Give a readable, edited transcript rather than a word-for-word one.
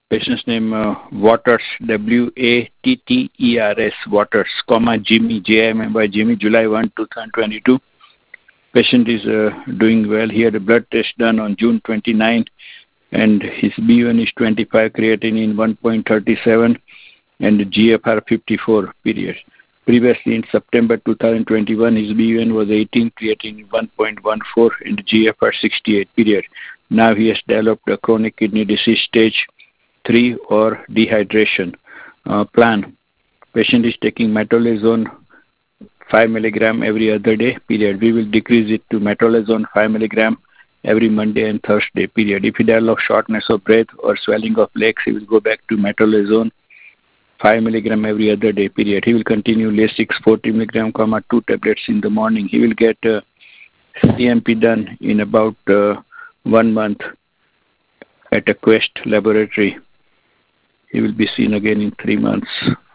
Patient's name Waters, Watters, Waters, comma Jimmy, Jimmy, Jimmy, July 1, 2022. Patient is doing well. He had a blood test done on June 29, and his B1 is 25, creatinine 1.37, and GFR 54, period. Previously, in September 2021, his B1 was 18, creatinine 1.14, and GFR 68, period. Now he has developed a chronic kidney disease stage 3 or dehydration. Plan. Patient is taking metolazone 5 milligram every other day, period. We will decrease it to metolazone 5 milligram every Monday and Thursday, period. If he develops shortness of breath or swelling of legs, he will go back to metolazone 5 milligram every other day, period. He will continue Lasix 40 milligram, 2 tablets in the morning. He will get CMP done in about 1 month at a Quest laboratory. He will be seen again in 3 months.